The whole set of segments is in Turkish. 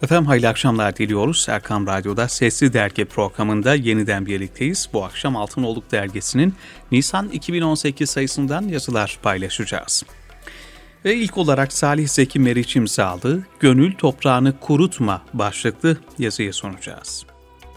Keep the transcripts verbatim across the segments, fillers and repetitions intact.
Efendim hayırlı akşamlar diliyoruz. Erkam Radyo'da Sesli Dergi programında yeniden birlikteyiz. Bu akşam Altınoluk Dergisi'nin Nisan iki bin on sekiz sayısından yazılar paylaşacağız. Ve ilk olarak Salih Zeki Meriç imzalı "Gönül Toprağını Kurutma" başlıklı yazıyı sunacağız.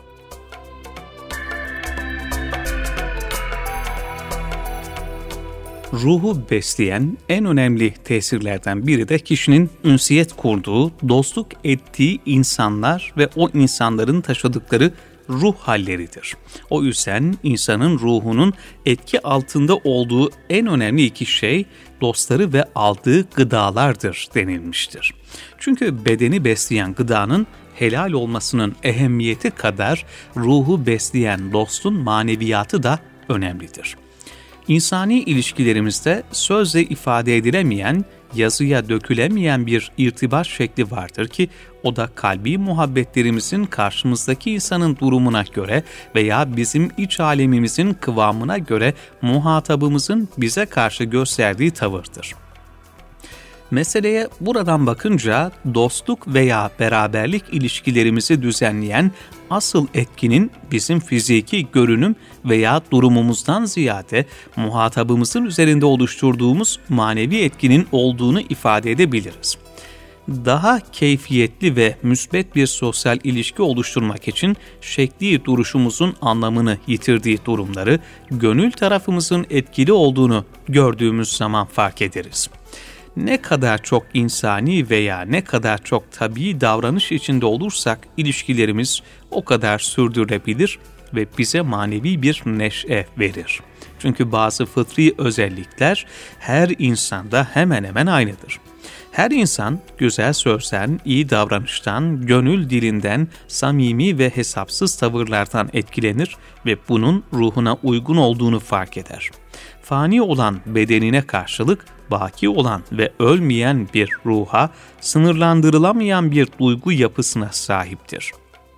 Ruhu besleyen en önemli tesirlerden biri de kişinin ünsiyet kurduğu, dostluk ettiği insanlar ve o insanların taşıdıkları ruh halleridir. O yüzden insanın ruhunun etki altında olduğu en önemli iki şey dostları ve aldığı gıdalardır denilmiştir. Çünkü bedeni besleyen gıdanın helal olmasının ehemmiyeti kadar ruhu besleyen dostun maneviyatı da önemlidir. İnsani ilişkilerimizde sözle ifade edilemeyen, yazıya dökülemeyen bir irtibat şekli vardır ki o da kalbi muhabbetlerimizin karşımızdaki insanın durumuna göre veya bizim iç alemimizin kıvamına göre muhatabımızın bize karşı gösterdiği tavırdır. Meseleye buradan bakınca dostluk veya beraberlik ilişkilerimizi düzenleyen asıl etkinin bizim fiziki görünüm veya durumumuzdan ziyade muhatabımızın üzerinde oluşturduğumuz manevi etkinin olduğunu ifade edebiliriz. Daha keyfiyetli ve müsbet bir sosyal ilişki oluşturmak için şekli duruşumuzun anlamını yitirdiği durumları gönül tarafımızın etkili olduğunu gördüğümüz zaman fark ederiz. Ne kadar çok insani veya ne kadar çok tabii davranış içinde olursak ilişkilerimiz o kadar sürdürülebilir ve bize manevi bir neşe verir. Çünkü bazı fıtri özellikler her insanda hemen hemen aynıdır. Her insan güzel sözden, iyi davranıştan, gönül dilinden, samimi ve hesapsız tavırlardan etkilenir ve bunun ruhuna uygun olduğunu fark eder. Fani olan bedenine karşılık baki olan ve ölmeyen bir ruha, sınırlandırılamayan bir duygu yapısına sahiptir.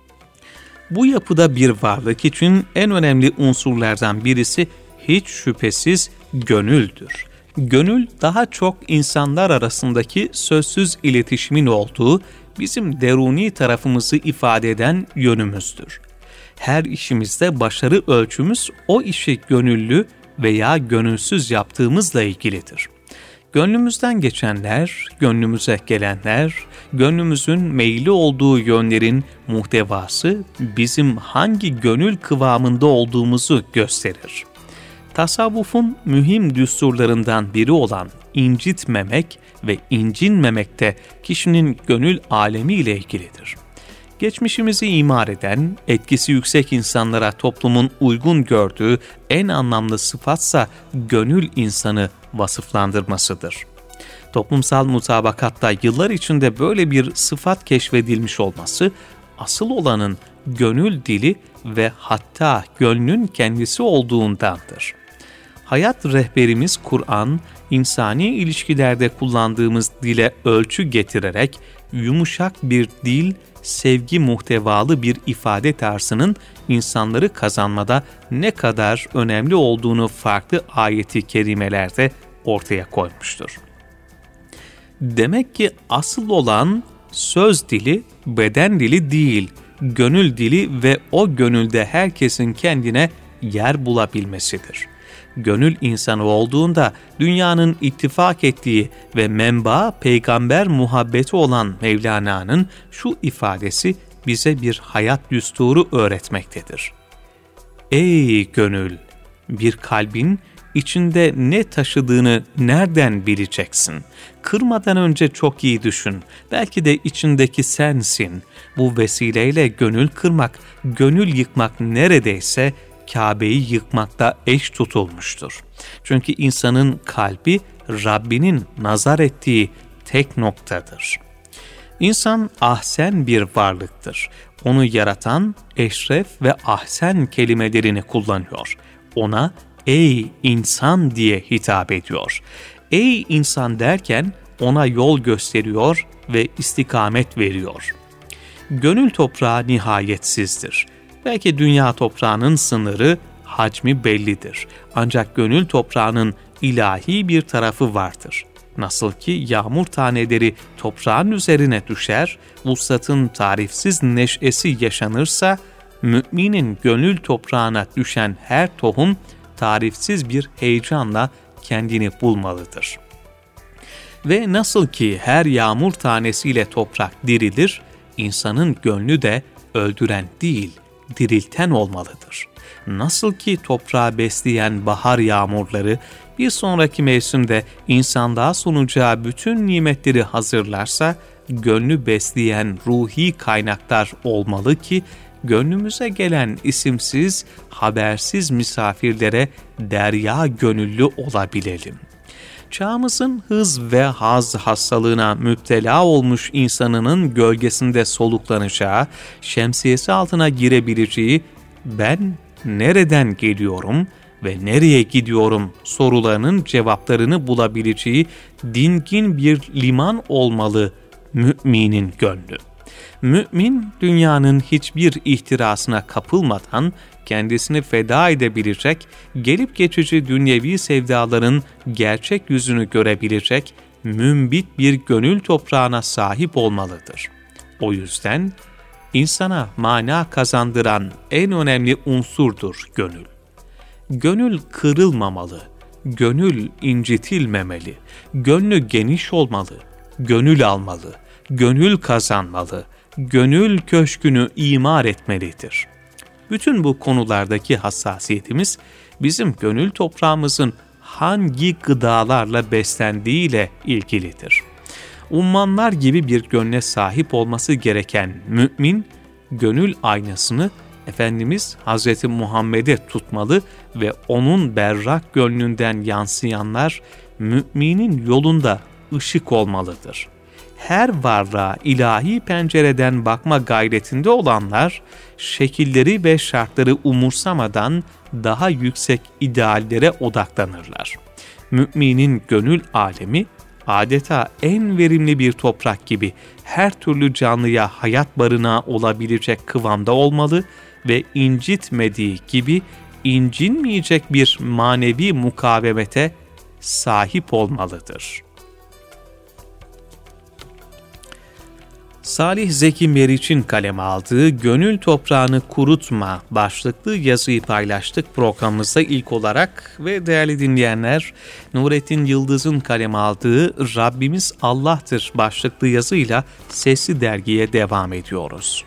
Bu yapıda bir varlık için en önemli unsurlardan birisi hiç şüphesiz gönüldür. Gönül daha çok insanlar arasındaki sözsüz iletişimin olduğu, bizim deruni tarafımızı ifade eden yönümüzdür. Her işimizde başarı ölçümüz o işi gönüllü veya gönülsüz yaptığımızla ilgilidir. Gönlümüzden geçenler, gönlümüze gelenler, gönlümüzün meyilli olduğu yönlerin muhtevası bizim hangi gönül kıvamında olduğumuzu gösterir. Tasavvufun mühim düsturlarından biri olan incitmemek ve incinmemek de kişinin gönül alemiyle ilgilidir. Geçmişimizi imar eden, etkisi yüksek insanlara toplumun uygun gördüğü en anlamlı sıfatsa gönül insanı vasıflandırmasıdır. Toplumsal mutabakatta yıllar içinde böyle bir sıfat keşfedilmiş olması, asıl olanın gönül dili ve hatta gönlün kendisi olduğundandır. Hayat rehberimiz Kur'an, insani ilişkilerde kullandığımız dile ölçü getirerek yumuşak bir dil, sevgi muhtevalı bir ifade tarzının insanları kazanmada ne kadar önemli olduğunu farklı ayeti kerimelerde ortaya koymuştur. Demek ki asıl olan söz dili, beden dili değil, gönül dili ve o gönülde herkesin kendine yer bulabilmesidir. Gönül insanı olduğunda dünyanın ittifak ettiği ve menba peygamber muhabbeti olan Mevlana'nın şu ifadesi bize bir hayat düsturu öğretmektedir. Ey gönül! Bir kalbin içinde ne taşıdığını nereden bileceksin? Kırmadan önce çok iyi düşün. Belki de içindeki sensin. Bu vesileyle gönül kırmak, gönül yıkmak neredeyse Kabe'yi yıkmakta eş tutulmuştur. Çünkü insanın kalbi Rabbinin nazar ettiği tek noktadır. İnsan ahsen bir varlıktır. Onu yaratan eşref ve ahsen kelimelerini kullanıyor. Ona ey insan diye hitap ediyor. Ey insan derken ona yol gösteriyor ve istikamet veriyor. Gönül toprağı nihayetsizdir. Belki dünya toprağının sınırı, hacmi bellidir. Ancak gönül toprağının ilahi bir tarafı vardır. Nasıl ki yağmur taneleri toprağın üzerine düşer, vuslatın tarifsiz neşesi yaşanırsa, müminin gönül toprağına düşen her tohum tarifsiz bir heyecanla kendini bulmalıdır. Ve nasıl ki her yağmur tanesiyle toprak dirilir, insanın gönlü de öldüren değil, dirilten olmalıdır. Nasıl ki toprağı besleyen bahar yağmurları, bir sonraki mevsimde insanlığa sunacağı bütün nimetleri hazırlarsa, gönlü besleyen ruhi kaynaklar olmalı ki, gönlümüze gelen isimsiz, habersiz misafirlere derya gönüllü olabilelim. Çağımızın hız ve haz hastalığına müptela olmuş insanının gölgesinde soluklanacağı, şemsiyesi altına girebileceği, ben nereden geliyorum ve nereye gidiyorum sorularının cevaplarını bulabileceği dingin bir liman olmalı müminin gönlü. Mümin, dünyanın hiçbir ihtirasına kapılmadan kendisini feda edebilecek, gelip geçici dünyevi sevdaların gerçek yüzünü görebilecek, mümbit bir gönül toprağına sahip olmalıdır. O yüzden insana mana kazandıran en önemli unsurdur gönül. Gönül kırılmamalı, gönül incitilmemeli, gönlü geniş olmalı, gönül almalı, gönül kazanmalı, gönül köşkünü imar etmelidir. Bütün bu konulardaki hassasiyetimiz bizim gönül toprağımızın hangi gıdalarla beslendiğiyle ilgilidir. Ummanlar gibi bir gönle sahip olması gereken mümin, gönül aynasını Efendimiz Hazreti Muhammed'e tutmalı ve onun berrak gönlünden yansıyanlar müminin yolunda ışık olmalıdır. Her varlığa ilahi pencereden bakma gayretinde olanlar, şekilleri ve şartları umursamadan daha yüksek ideallere odaklanırlar. Müminin gönül alemi, adeta en verimli bir toprak gibi her türlü canlıya hayat barınağı olabilecek kıvamda olmalı ve incitmediği gibi incinmeyecek bir manevi mukavemete sahip olmalıdır. Salih Zeki Meriç'in kaleme aldığı "Gönül Toprağını Kurutma" başlıklı yazıyı paylaştık programımızda ilk olarak ve değerli dinleyenler, Nurettin Yıldız'ın kaleme aldığı "Rabbimiz Allah'tır" başlıklı yazıyla Sesli Dergi'ye devam ediyoruz.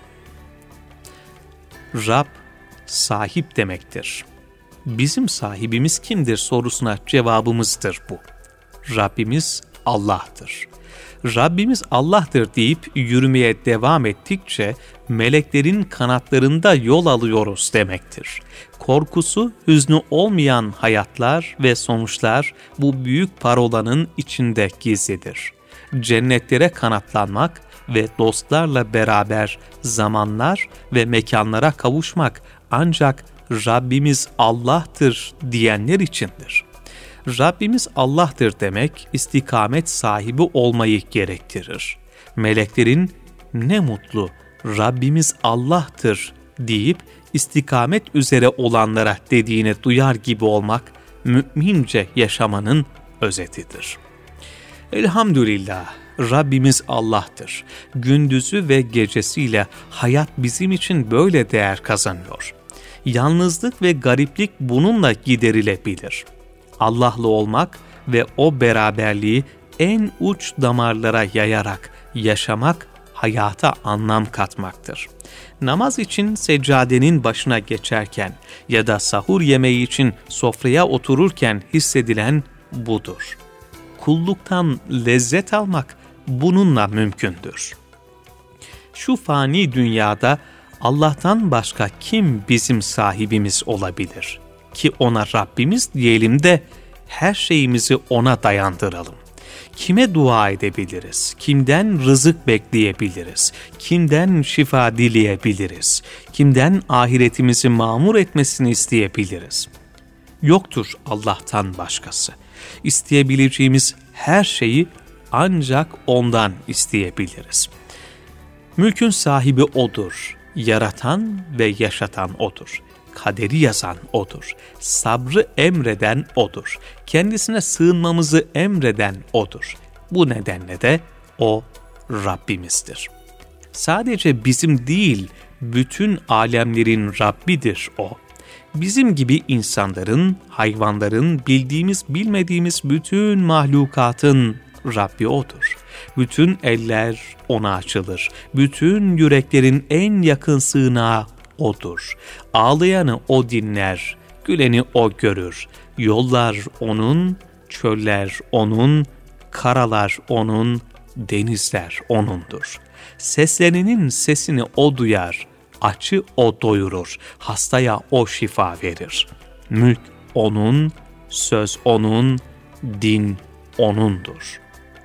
Rab, sahip demektir. Bizim sahibimiz kimdir sorusuna cevabımızdır bu. Rabbimiz Allah'tır. Rabbimiz Allah'tır deyip yürümeye devam ettikçe meleklerin kanatlarında yol alıyoruz demektir. Korkusu, hüznü olmayan hayatlar ve sonuçlar bu büyük parolanın içinde gizlidir. Cennetlere kanatlanmak ve dostlarla beraber zamanlar ve mekanlara kavuşmak ancak Rabbimiz Allah'tır diyenler içindir. Rabbimiz Allah'tır demek, istikamet sahibi olmayı gerektirir. Meleklerin ne mutlu Rabbimiz Allah'tır deyip istikamet üzere olanlara dediğini duyar gibi olmak, mümince yaşamanın özetidir. Elhamdülillah, Rabbimiz Allah'tır. Gündüzü ve gecesiyle hayat bizim için böyle değer kazanıyor. Yalnızlık ve gariplik bununla giderilebilir. Allah'lı olmak ve o beraberliği en uç damarlara yayarak yaşamak, hayata anlam katmaktır. Namaz için seccadenin başına geçerken ya da sahur yemeği için sofraya otururken hissedilen budur. Kulluktan lezzet almak bununla mümkündür. Şu fani dünyada Allah'tan başka kim bizim sahibimiz olabilir? Ki ona Rabbimiz diyelim de her şeyimizi ona dayandıralım. Kime dua edebiliriz? Kimden rızık bekleyebiliriz? Kimden şifa dileyebiliriz? Kimden ahiretimizi mamur etmesini isteyebiliriz? Yoktur Allah'tan başkası. İsteyebileceğimiz her şeyi ancak ondan isteyebiliriz. Mülkün sahibi O'dur. Yaratan ve yaşatan O'dur. Kaderi yazan O'dur. Sabrı emreden O'dur. Kendisine sığınmamızı emreden O'dur. Bu nedenle de o Rabbimizdir. Sadece bizim değil, bütün alemlerin Rabbidir o. Bizim gibi insanların, hayvanların, bildiğimiz bilmediğimiz bütün mahlukatın Rabbi O'dur. Bütün eller O'na açılır. Bütün yüreklerin en yakın sığınağı O'dur. Ağlayanı O dinler, güleni O görür. Yollar O'nun, çöller O'nun, karalar O'nun, denizler O'nundur. Seslerinin sesini O duyar, açı O doyurur, hastaya O şifa verir. Mülk O'nun, söz O'nun, din O'nundur.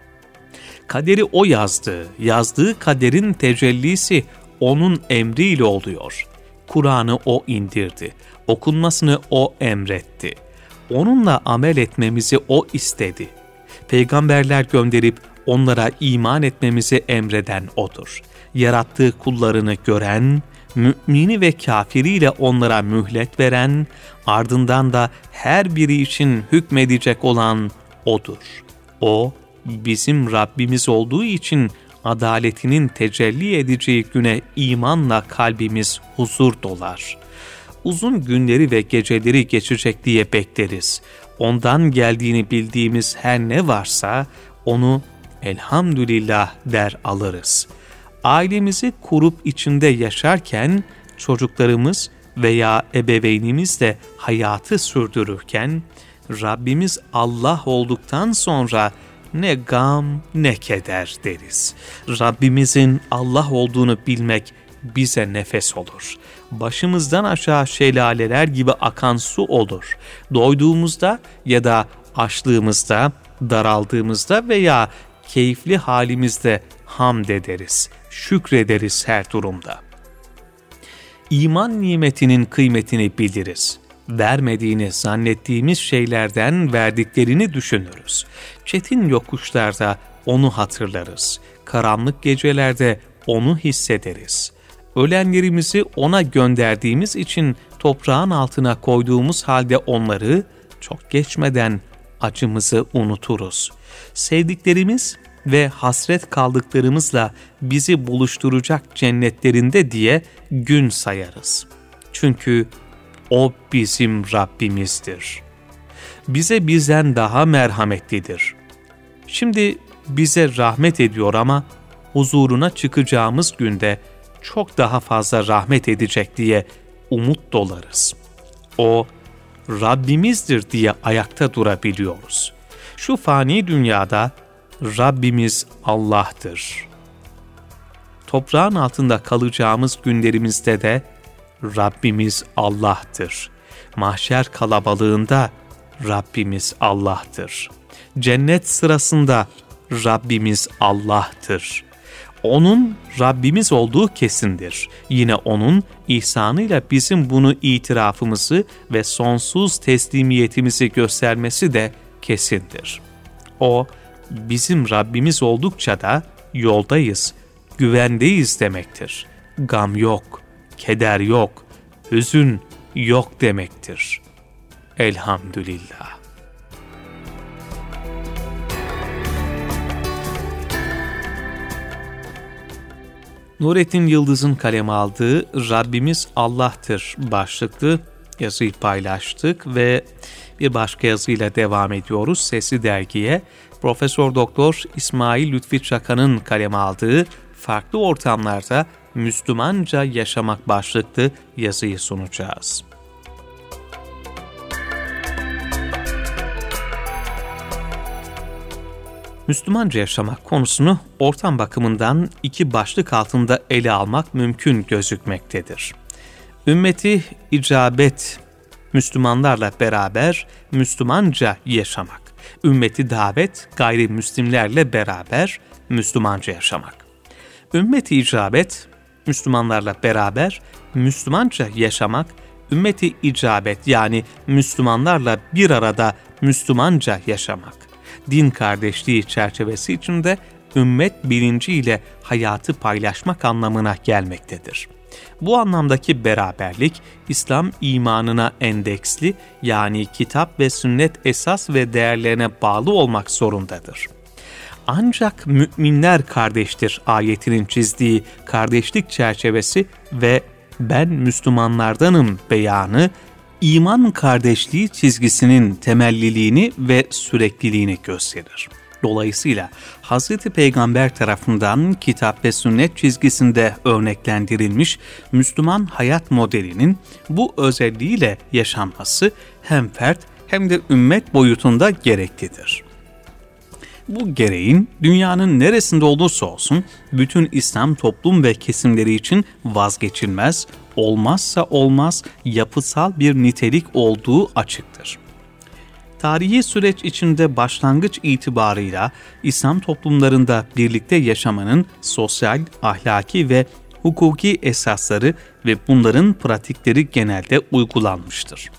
Kaderi O yazdı, yazdığı kaderin tecellisi O'nun emriyle oluyor. Kur'an'ı O indirdi, okunmasını O emretti. Onunla amel etmemizi O istedi. Peygamberler gönderip onlara iman etmemizi emreden O'dur. Yarattığı kullarını gören, mümini ve kafiriyle onlara mühlet veren, ardından da her biri için hükmedecek olan O'dur. O, bizim Rabbimiz olduğu için adaletinin tecelli edeceği güne imanla kalbimiz huzur dolar. Uzun günleri ve geceleri geçecek diye bekleriz. Ondan geldiğini bildiğimiz her ne varsa onu elhamdülillah der alırız. Ailemizi kurup içinde yaşarken çocuklarımız veya ebeveynimiz de hayatı sürdürürken Rabbimiz Allah olduktan sonra ne gam ne keder deriz. Rabbimizin Allah olduğunu bilmek bize nefes olur. Başımızdan aşağı şelaleler gibi akan su olur. Doyduğumuzda ya da açlığımızda, daraldığımızda veya keyifli halimizde hamd ederiz, şükrederiz her durumda. İman nimetinin kıymetini biliriz. Vermediğini zannettiğimiz şeylerden verdiklerini düşünürüz. Çetin yokuşlarda onu hatırlarız. Karanlık gecelerde onu hissederiz. Ölenlerimizi ona gönderdiğimiz için toprağın altına koyduğumuz halde onları çok geçmeden acımızı unuturuz. Sevdiklerimiz ve hasret kaldıklarımızla bizi buluşturacak cennetlerinde diye gün sayarız. Çünkü O bizim Rabbimizdir. Bize bizden daha merhametlidir. Şimdi bize rahmet ediyor ama huzuruna çıkacağımız günde çok daha fazla rahmet edecek diye umut dolarız. O Rabbimizdir diye ayakta durabiliyoruz. Şu fani dünyada Rabbimiz Allah'tır. Toprağın altında kalacağımız günlerimizde de Rabbimiz Allah'tır. Mahşer kalabalığında Rabbimiz Allah'tır. Cennet sırasında Rabbimiz Allah'tır. O'nun Rabbimiz olduğu kesindir. Yine O'nun ihsanıyla bizim bunu itirafımızı ve sonsuz teslimiyetimizi göstermesi de kesindir. O, bizim Rabbimiz oldukça da yoldayız, güvendeyiz demektir. Gam yok, keder yok, hüzün yok demektir. Elhamdülillah. Nurettin Yıldız'ın kaleme aldığı Rabbimiz Allah'tır başlıklı yazıyı paylaştık ve bir başka yazıyla devam ediyoruz. Sesli Dergi'ye Profesör Doktor İsmail Lütfi Çakan'ın kaleme aldığı Farklı Ortamlarda Müslümanca Yaşamak başlıklı yazıyı sunacağız. Müslümanca yaşamak konusunu ortam bakımından iki başlık altında ele almak mümkün gözükmektedir. Ümmeti icabet, Müslümanlarla beraber Müslümanca yaşamak. Ümmeti davet, gayrimüslimlerle beraber Müslümanca yaşamak. Ümmeti icabet, Müslümanlarla beraber Müslümanca yaşamak, ümmeti icabet yani Müslümanlarla bir arada Müslümanca yaşamak. Din kardeşliği çerçevesi içinde ümmet bilinciyle hayatı paylaşmak anlamına gelmektedir. Bu anlamdaki beraberlik, İslam imanına endeksli yani kitap ve sünnet esas ve değerlerine bağlı olmak zorundadır. ancak müminler kardeştir ayetinin çizdiği kardeşlik çerçevesi ve ben Müslümanlardanım beyanı, iman kardeşliği çizgisinin temelliliğini ve sürekliliğini gösterir. Dolayısıyla Hz. Peygamber tarafından kitap ve sünnet çizgisinde örneklendirilmiş Müslüman hayat modelinin bu özelliğiyle yaşanması hem fert hem de ümmet boyutunda gereklidir. Bu gereğin dünyanın neresinde olursa olsun bütün İslam toplum ve kesimleri için vazgeçilmez, olmazsa olmaz yapısal bir nitelik olduğu açıktır. Tarihi süreç içinde başlangıç itibarıyla İslam toplumlarında birlikte yaşamanın sosyal, ahlaki ve hukuki esasları ve bunların pratikleri genelde uygulanmıştır.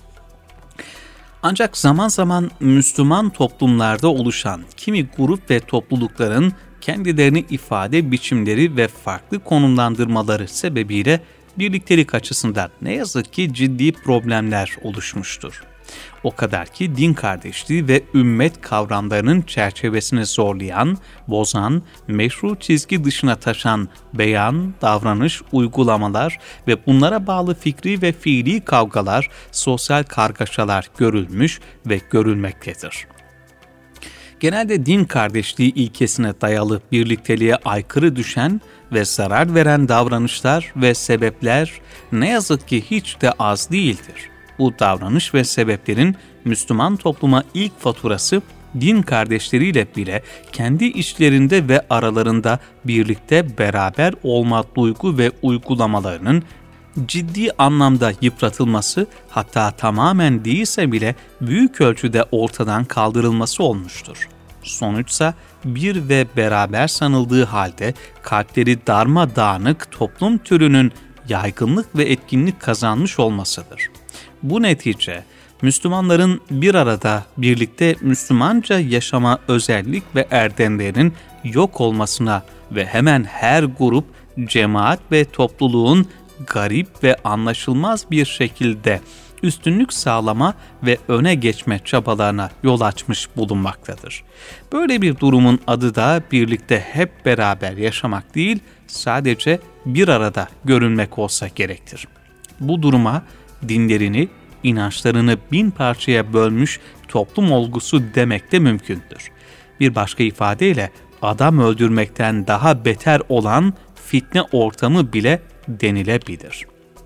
Ancak zaman zaman Müslüman toplumlarda oluşan kimi grup ve toplulukların kendilerini ifade biçimleri ve farklı konumlandırmaları sebebiyle birliktelik açısından ne yazık ki ciddi problemler oluşmuştur. O kadar ki din kardeşliği ve ümmet kavramlarının çerçevesini zorlayan, bozan, meşru çizgi dışına taşan beyan, davranış, uygulamalar ve bunlara bağlı fikri ve fiili kavgalar, sosyal kargaşalar görülmüş ve görülmektedir. Genelde din kardeşliği ilkesine dayalı birlikteliğe aykırı düşen ve zarar veren davranışlar ve sebepler ne yazık ki hiç de az değildir. Bu davranış ve sebeplerin Müslüman topluma ilk faturası din kardeşleriyle bile kendi içlerinde ve aralarında birlikte beraber olma duygu ve uygulamalarının ciddi anlamda yıpratılması, hatta tamamen değilse bile büyük ölçüde ortadan kaldırılması olmuştur. Sonuçsa bir ve beraber sanıldığı halde kalpleri darmadağınık toplum türünün yaygınlık ve etkinlik kazanmış olmasıdır. Bu netice, Müslümanların bir arada birlikte Müslümanca yaşama özellik ve erdemlerinin yok olmasına ve hemen her grup, cemaat ve topluluğun garip ve anlaşılmaz bir şekilde üstünlük sağlama ve öne geçme çabalarına yol açmış bulunmaktadır. Böyle bir durumun adı da birlikte hep beraber yaşamak değil, sadece bir arada görünmek olsa gerektir. Bu duruma dinlerini, inançlarını bin parçaya bölmüş toplum olgusu demek de mümkündür. Bir başka ifadeyle adam öldürmekten daha beter olan fitne ortamı bile denilebilir.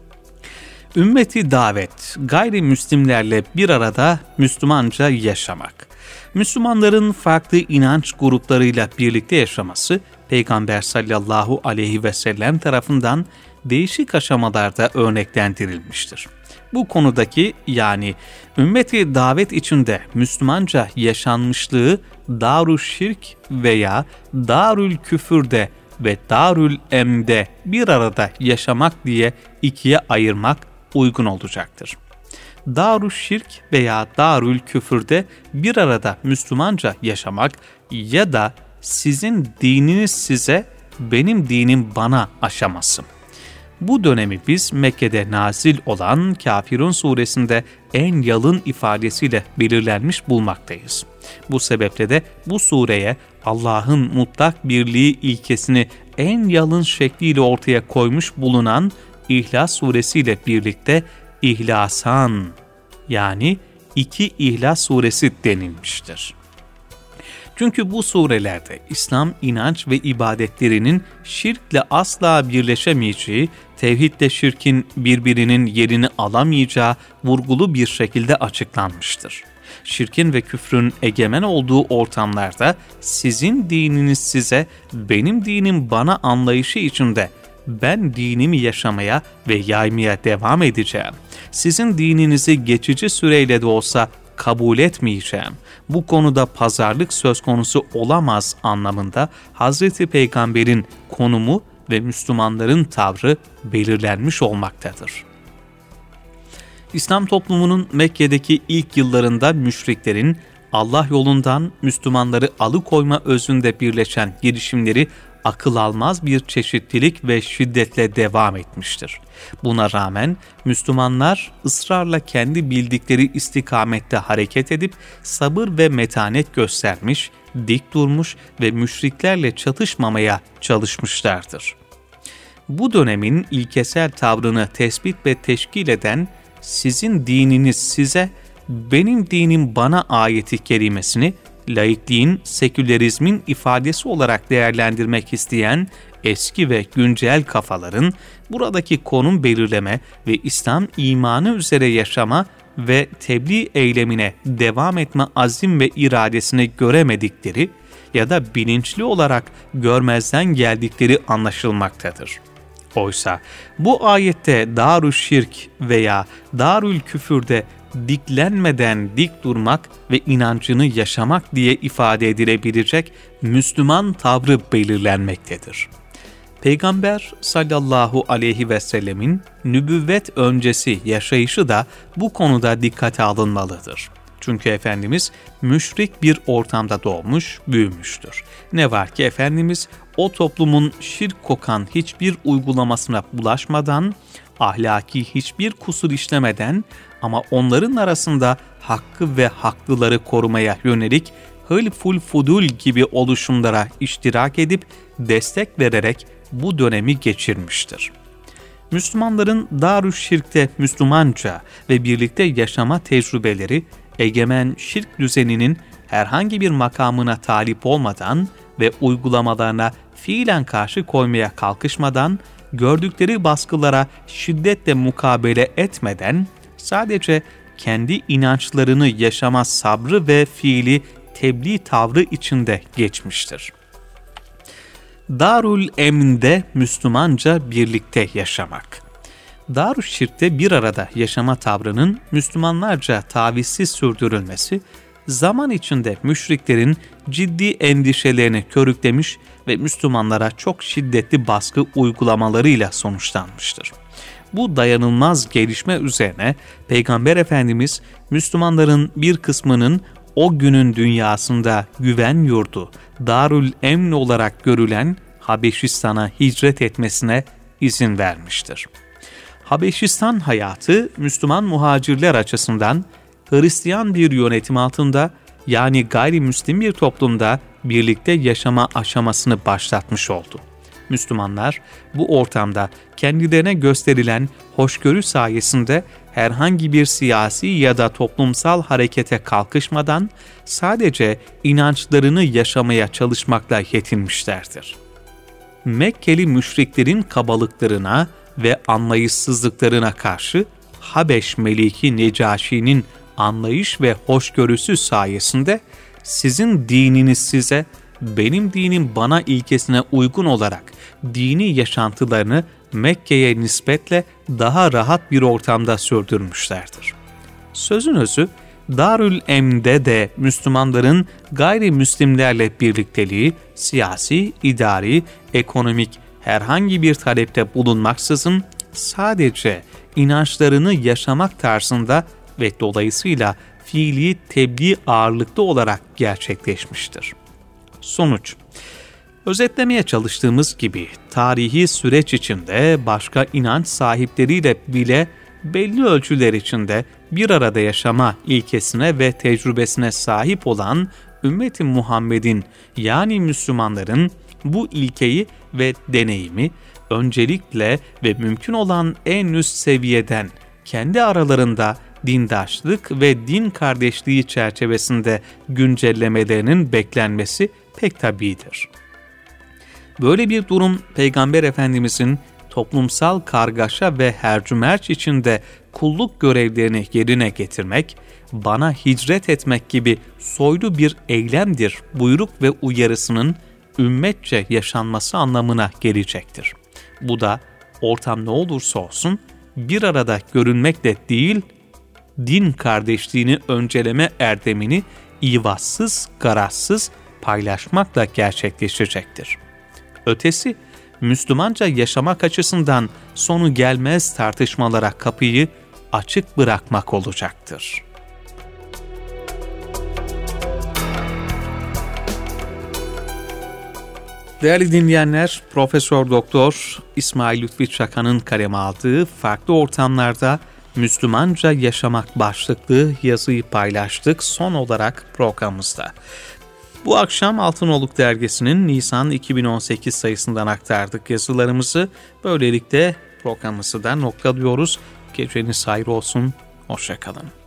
Ümmeti davet, gayrimüslimlerle bir arada Müslümanca yaşamak. Müslümanların farklı inanç gruplarıyla birlikte yaşaması, Peygamber sallallahu aleyhi ve sellem tarafından değişik aşamalarda örneklendirilmiştir. Bu konudaki yani ümmeti davet içinde Müslümanca yaşanmışlığı Darül Şirk veya Darül Küfür'de ve Darül Em'de bir arada yaşamak diye ikiye ayırmak uygun olacaktır. Darül Şirk veya Darül Küfür'de bir arada Müslümanca yaşamak ya da sizin dininiz size, benim dinim bana aşaması. Bu dönemi biz Mekke'de nazil olan Kafirun suresinde en yalın ifadesiyle belirlenmiş bulmaktayız. Bu sebeple de bu sureye Allah'ın mutlak birliği ilkesini en yalın şekliyle ortaya koymuş bulunan İhlas suresiyle birlikte İhlasan yani iki İhlas suresi denilmiştir. Çünkü bu surelerde İslam inanç ve ibadetlerinin şirkle asla birleşemeyeceği, tevhidle şirkin birbirinin yerini alamayacağı vurgulu bir şekilde açıklanmıştır. Şirkin ve küfrün egemen olduğu ortamlarda sizin dininiz size, benim dinim bana anlayışı içinde ben dinimi yaşamaya ve yaymaya devam edeceğim. Sizin dininizi geçici süreyle de olsa kabul etmeyeceğim. Bu konuda pazarlık söz konusu olamaz anlamında Hazreti Peygamber'in konumu ve Müslümanların tavrı belirlenmiş olmaktadır. İslam toplumunun Mekke'deki ilk yıllarında müşriklerin Allah yolundan Müslümanları alıkoyma özünde birleşen girişimleri akıl almaz bir çeşitlilik ve şiddetle devam etmiştir. Buna rağmen Müslümanlar ısrarla kendi bildikleri istikamette hareket edip sabır ve metanet göstermiş, dik durmuş ve müşriklerle çatışmamaya çalışmışlardır. Bu dönemin ilkesel tavrını tespit ve teşkil eden "sizin dininiz size, benim dinim bana" ayeti kerimesini laikliğin, sekülerizmin ifadesi olarak değerlendirmek isteyen eski ve güncel kafaların buradaki konum belirleme ve İslam imanı üzere yaşama ve tebliğ eylemine devam etme azim ve iradesini göremedikleri ya da bilinçli olarak görmezden geldikleri anlaşılmaktadır. Oysa bu ayette Darül Şirk veya Darül Küfür'de diklenmeden dik durmak ve inancını yaşamak diye ifade edilebilecek Müslüman tavrı belirlenmektedir. Peygamber sallallahu aleyhi ve sellemin nübüvvet öncesi yaşayışı da bu konuda dikkate alınmalıdır. Çünkü Efendimiz müşrik bir ortamda doğmuş, büyümüştür. Ne var ki Efendimiz o toplumun şirk kokan hiçbir uygulamasına bulaşmadan, ahlaki hiçbir kusur işlemeden ama onların arasında hakkı ve haklıları korumaya yönelik hılful fudul gibi oluşumlara iştirak edip destek vererek bu dönemi geçirmiştir. Müslümanların Darüşşirk'te Müslümanca ve birlikte yaşama tecrübeleri, egemen şirk düzeninin herhangi bir makamına talip olmadan ve uygulamalarına fiilen karşı koymaya kalkışmadan, gördükleri baskılara şiddetle mukabele etmeden, sadece kendi inançlarını yaşama sabrı ve fiili tebliğ tavrı içinde geçmiştir. Darül Emn'de Müslümanca birlikte yaşamak. Darüşşirk'te bir arada yaşama tavrının Müslümanlarca tavizsiz sürdürülmesi, zaman içinde müşriklerin ciddi endişelerini körüklemiş ve Müslümanlara çok şiddetli baskı uygulamalarıyla sonuçlanmıştır. Bu dayanılmaz gelişme üzerine Peygamber Efendimiz, Müslümanların bir kısmının o günün dünyasında güven yurdu, Darül Emn olarak görülen Habeşistan'a hicret etmesine izin vermiştir. Habeşistan hayatı Müslüman muhacirler açısından Hristiyan bir yönetim altında, yani gayrimüslim bir toplumda birlikte yaşama aşamasını başlatmış oldu. Müslümanlar bu ortamda kendilerine gösterilen hoşgörü sayesinde herhangi bir siyasi ya da toplumsal harekete kalkışmadan sadece inançlarını yaşamaya çalışmakla yetinmişlerdir. Mekkeli müşriklerin kabalıklarına ve anlayışsızlıklarına karşı Habeş Meliki Necaşi'nin anlayış ve hoşgörüsü sayesinde "sizin dininiz size, benim dinim bana" ilkesine uygun olarak dini yaşantılarını Mekke'ye nispetle daha rahat bir ortamda sürdürmüşlerdir. Sözün özü, Darül Emn'de de Müslümanların gayrimüslimlerle birlikteliği, siyasi, idari, ekonomik herhangi bir talepte bulunmaksızın sadece inançlarını yaşamak tarzında ve dolayısıyla fiili tebliğ ağırlıklı olarak gerçekleşmiştir. Sonuç: özetlemeye çalıştığımız gibi tarihi süreç içinde başka inanç sahipleriyle bile belli ölçüler içinde bir arada yaşama ilkesine ve tecrübesine sahip olan Ümmet-i Muhammed'in, yani Müslümanların bu ilkeyi ve deneyimi öncelikle ve mümkün olan en üst seviyeden kendi aralarında dindaşlık ve din kardeşliği çerçevesinde güncellemelerinin beklenmesi pek tabidir. Böyle bir durum Peygamber Efendimizin toplumsal kargaşa ve hercümerç içinde kulluk görevlerini yerine getirmek, bana hicret etmek gibi soylu bir eylemdir buyruk ve uyarısının ümmetçe yaşanması anlamına gelecektir. Bu da ortam ne olursa olsun bir arada görünmekle değil, din kardeşliğini önceleme erdemini ivazsız, garazsız paylaşmakla gerçekleşecektir. Ötesi, Müslümanca yaşamak açısından sonu gelmez tartışmalara kapıyı açık bırakmak olacaktır. Değerli dinleyenler, Profesör Doktor İsmail Lütfi Çakan'ın kaleme aldığı Farklı Ortamlarda Müslümanca Yaşamak başlıklı yazıyı paylaştık son olarak programımızda. Bu akşam Altınoluk Dergisi'nin Nisan iki bin on sekiz sayısından aktardık yazılarımızı. Böylelikle programımızı da noktalıyoruz. Geceniz hayır olsun, hoşça kalın.